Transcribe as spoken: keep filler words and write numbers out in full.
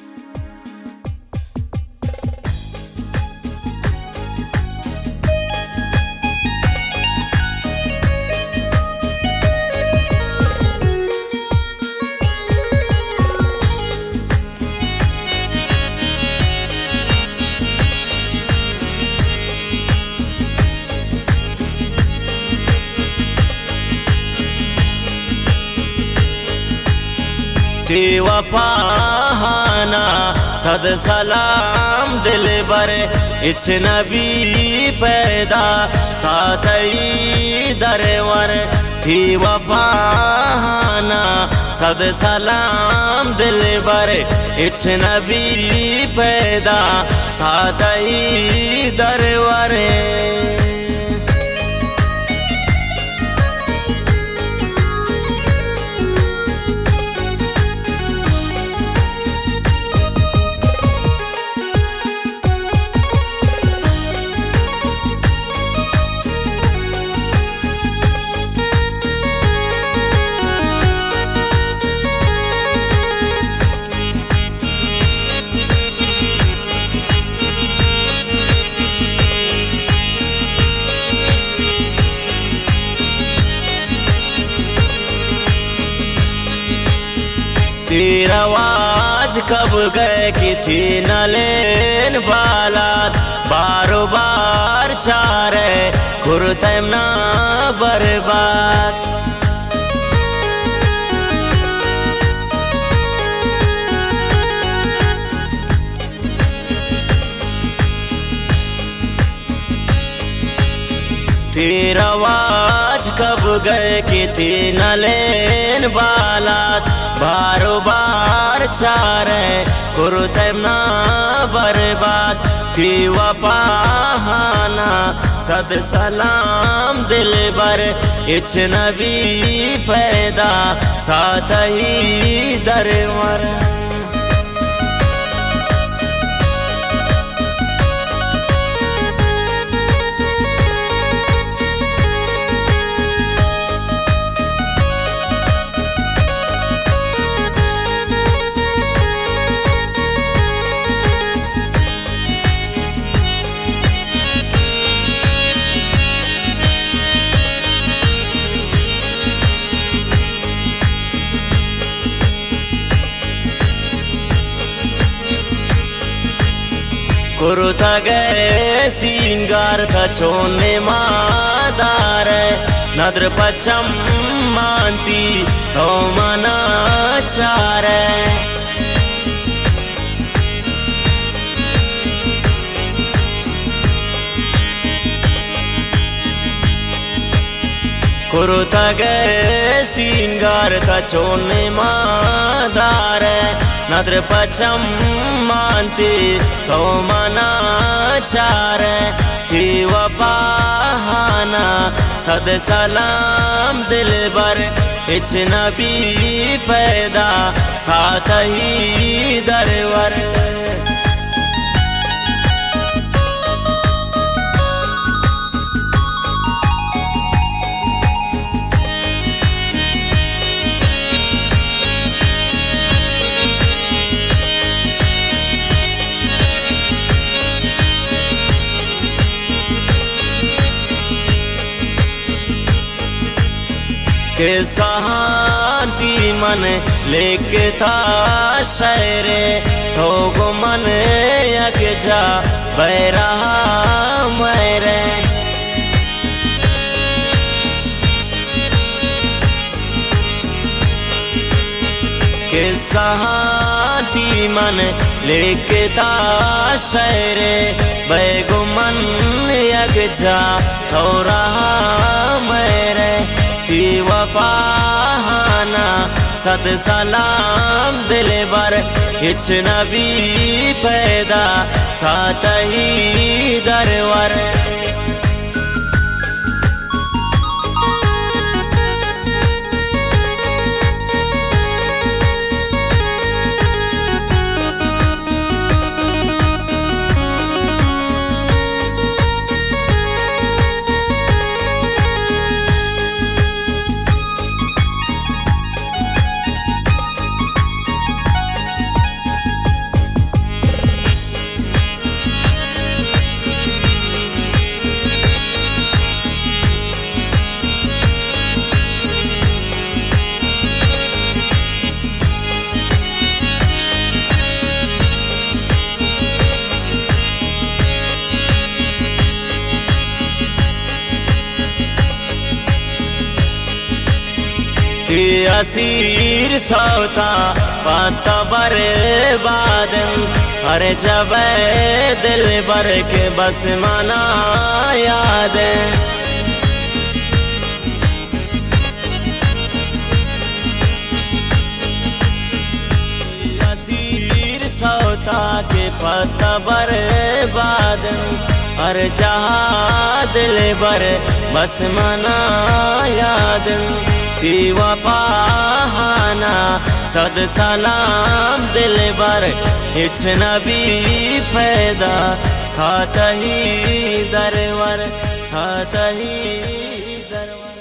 वफाना सद सलाम दिल बर इच नबी पैदा सातई दरवर थी वफाना सद सलाम दिल बर इच नबी पैदा सातई दरवर तेरा आवाज कब गए कि थी न लेन बालात बारो बार चारे खुरतम ना बर्बाद तेरा आवाज कब गए कि थी न लेन बालात बारो बार चारे कुरुतम ना बर्बाद थी वफाना सद सलाम दिल बर इच नबी पैदा साथ ही दरवर कुरुता गए सिंगार था छोने मादार नद्र पचम मानती तो मना चार कुरुता गए सिंगार था छोने मादार नद्र पचम मानती तो मना चार थी वफाना सद सलाम दिल बर इच नबी पैदा साथ ही दरवर के सहांती मन लेके था शहरे तो गो मन यक जा बैरहा मेरे के सहांती मन लेके था शहरे बैगो मन यक जा तो रहा मेरे थी वफाना सद सलाम दिल बर इच नबी पैदा साथ ही दरवर ती असीर सौता पाता बर्बादन हर जब दिल भर के बस मना याद असीर सौता के पता बर्बादन हर जहाँ दिल भर बस मना याद जीवा पाहाना सद सलाम दिल भर हिच नबी पैदा साथ ही दरवर साथ ही दरवर।